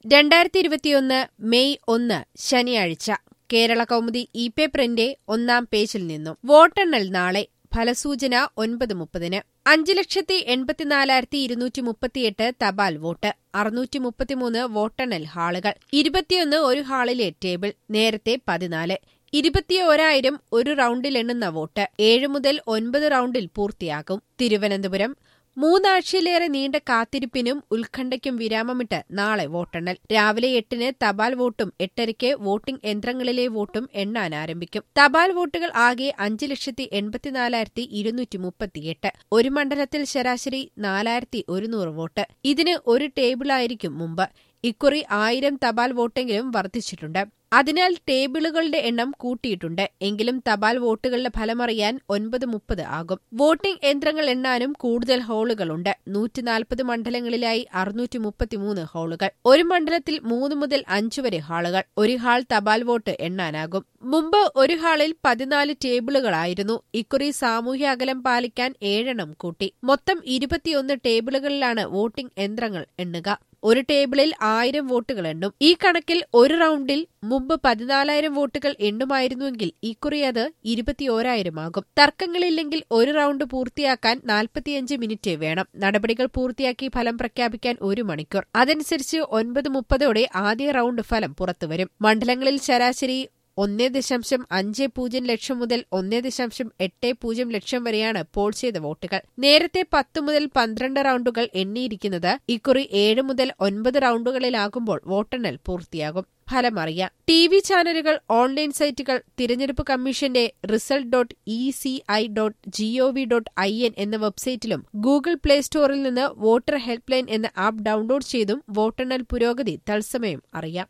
2021 May 1 ശനിയാഴ്ച കേരള കൗമുദി ഇ-പേപ്പറിന്റെ 1-ാം പേജിൽ നിന്നും വോട്ടെണ്ണൽ നാളെ. ഫലസൂചന 9:30-ന്. 5,84,238 തപാൽ വോട്ട്. 633 വോട്ടെണ്ണൽ ഹാളുകൾ. 21 ഒരു ഹാളിലെ ടേബിൾ. നേരത്തെ 14. 21,000 ഒരു റൌണ്ടിൽ എണ്ണുന്ന വോട്ട്. 7 മുതൽ 9 റൌണ്ടിൽ പൂർത്തിയാകും. തിരുവനന്തപുരം. 3 ആഴ്ചയിലേറെ നീണ്ട കാത്തിരിപ്പിനും ഉത്കണ്ഠയ്ക്കും വിരാമമിട്ട് നാളെ വോട്ടെണ്ണൽ. രാവിലെ 8-ന് തപാൽ വോട്ടും 8:30-ക്ക് വോട്ടിംഗ് യന്ത്രങ്ങളിലെ വോട്ടും എണ്ണാൻ ആരംഭിക്കും. തപാൽ വോട്ടുകൾ ആകെ 5,84,238. ഒരു മണ്ഡലത്തിൽ ശരാശരി 4,100 വോട്ട്. ഇതിന് ഒരു ടേബിളായിരിക്കും മുമ്പ്. ഇക്കുറി 1000 തപാൽ വോട്ടെങ്കിലും വർദ്ധിച്ചിട്ടുണ്ട്. അതിനാൽ ടേബിളുകളുടെ എണ്ണം കൂട്ടിയിട്ടുണ്ട്. എങ്കിലും തപാൽ വോട്ടുകളുടെ ഫലമറിയാൻ 9:30 ആകും. വോട്ടിംഗ് യന്ത്രങ്ങൾ എണ്ണാനും കൂടുതൽ ഹാളുകളുണ്ട്. 140 മണ്ഡലങ്ങളിലായി 633 ഹാളുകൾ. ഒരു മണ്ഡലത്തിൽ 3 മുതൽ 5 വരെ ഹാളുകൾ. ഒരു ഹാൾ തപാൽ വോട്ട് എണ്ണാനാകും. മുമ്പ് ഒരു ഹാളിൽ 14 ടേബിളുകളായിരുന്നു. ഇക്കുറി സാമൂഹ്യ അകലം പാലിക്കാൻ 7 കൂട്ടി. മൊത്തം 21 ടേബിളുകളിലാണ് വോട്ടിംഗ് യന്ത്രങ്ങൾ എണ്ണുക. ഒരു ടേബിളിൽ 1000 വോട്ടുകൾ എണ്ണും. ഈ കണക്കിൽ ഒരു റൌണ്ടിൽ മുമ്പ് 14,000 വോട്ടുകൾ എണ്ണുമായിരുന്നുവെങ്കിൽ ഇക്കുറി അത് 21,000 ആകും. തർക്കങ്ങളില്ലെങ്കിൽ ഒരു റൌണ്ട് പൂർത്തിയാക്കാൻ 45 മിനിറ്റ് വേണം. നടപടികൾ പൂർത്തിയാക്കി ഫലം പ്രഖ്യാപിക്കാൻ 1 മണിക്കൂർ. അതനുസരിച്ച് 9:30 ആദ്യ റൌണ്ട് ഫലം പുറത്തുവരും. മണ്ഡലങ്ങളിൽ ശരാശരി 1.50 ലക്ഷം മുതൽ 1.80 ലക്ഷം വരെയാണ് പോൾ ചെയ്ത വോട്ടുകൾ. നേരത്തെ 10 മുതൽ 12 റൌണ്ടുകൾ എണ്ണിയിരിക്കുന്നത് ഇക്കുറി 7 മുതൽ 9 റൌണ്ടുകളിലാകുമ്പോൾ വോട്ടെണ്ണൽ പൂർത്തിയാകും. ഫലമറിയാം. TV ചാനലുകൾ, ഓൺലൈൻ സൈറ്റുകൾ, തിരഞ്ഞെടുപ്പ് കമ്മീഷന്റെ result.eci.gov.in എന്ന വെബ്സൈറ്റിലും ഗൂഗിൾ പ്ലേ സ്റ്റോറിൽ നിന്ന് വോട്ടർ ഹെൽപ്പ് ലൈൻ എന്ന ആപ്പ് ഡൌൺലോഡ് ചെയ്തും വോട്ടെണ്ണൽ പുരോഗതി തത്സമയം അറിയാം.